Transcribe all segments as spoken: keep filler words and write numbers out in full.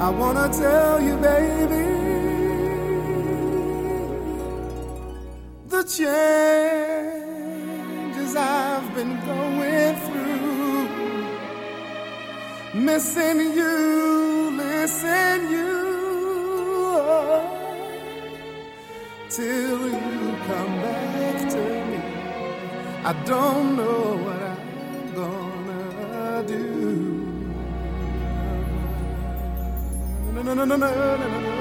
I wanna tell you, baby, the changes I've been going through, missing you, listen you, oh, till you come back to me. I don't know what I'm gonna do. No, no, no, no, no, no, no, no.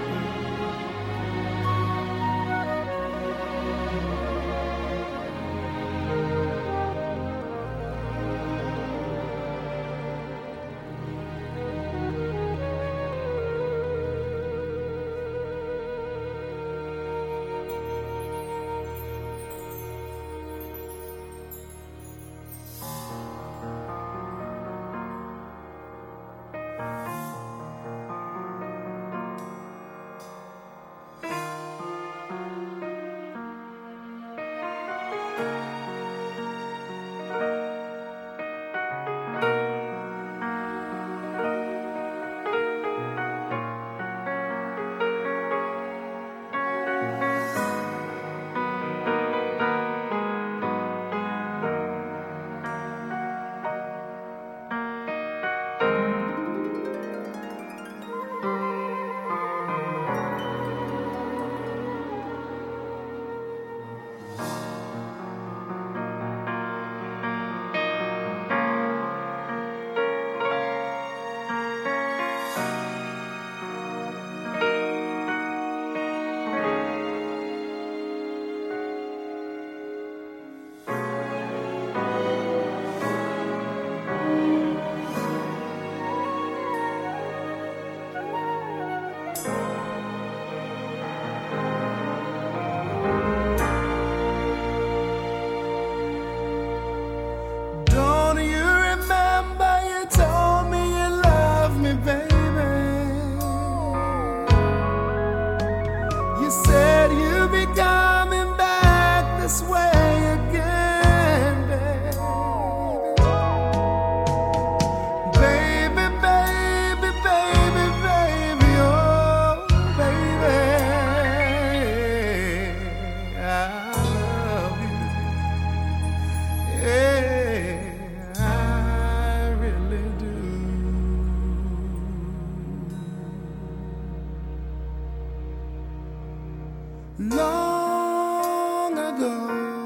Long ago,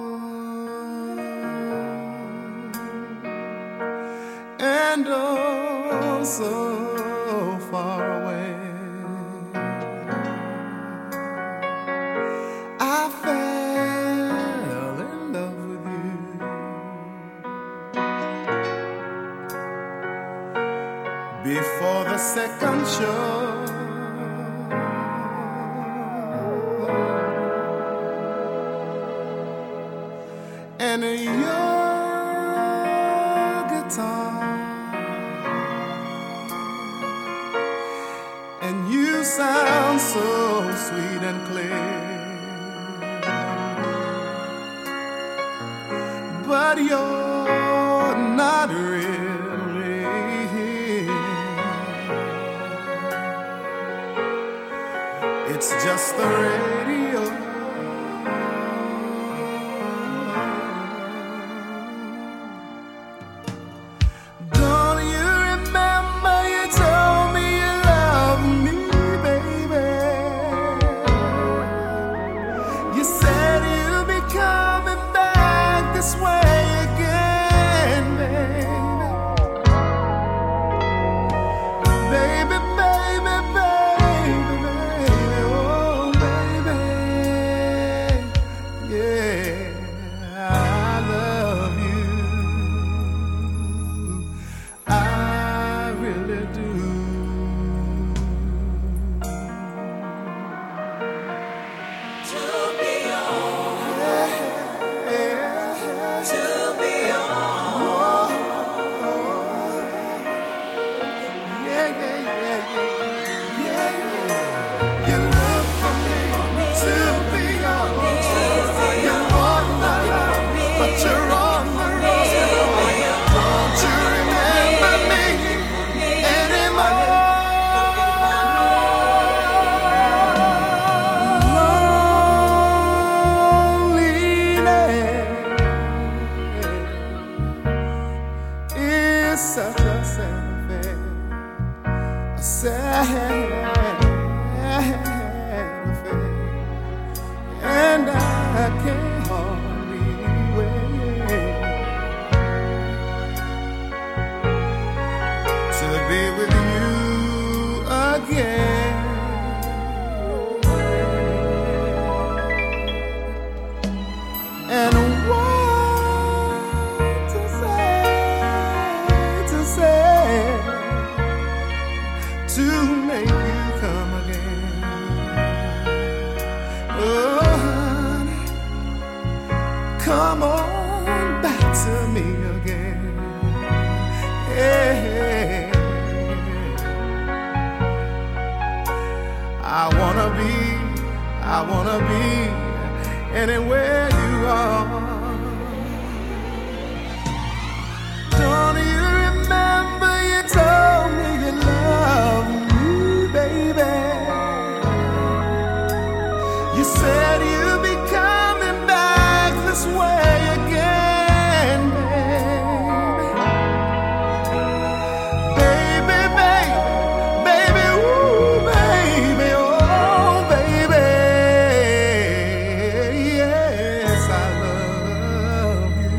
and oh so far away, I fell in love with you before the second show. And your guitar, and you sound so sweet and clear, but you're not really here. It's just the radio. Baby, baby, baby, baby, oh baby. I wanna be anywhere you are. Don't you remember you told me you love me, baby? You said you'd be coming back this way again, baby. Baby, baby, baby, ooh, baby, oh, baby. Yes, I love you.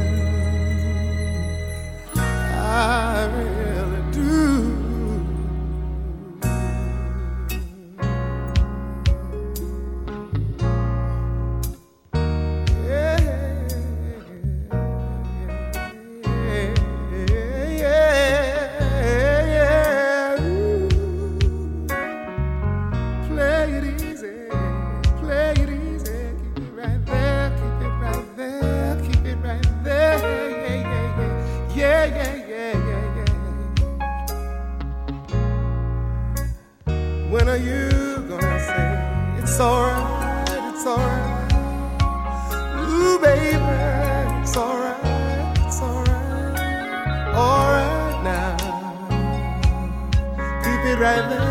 I really do. When are you gonna say it's alright, it's alright? Ooh, baby, it's alright, it's alright. Alright now. Keep it right there.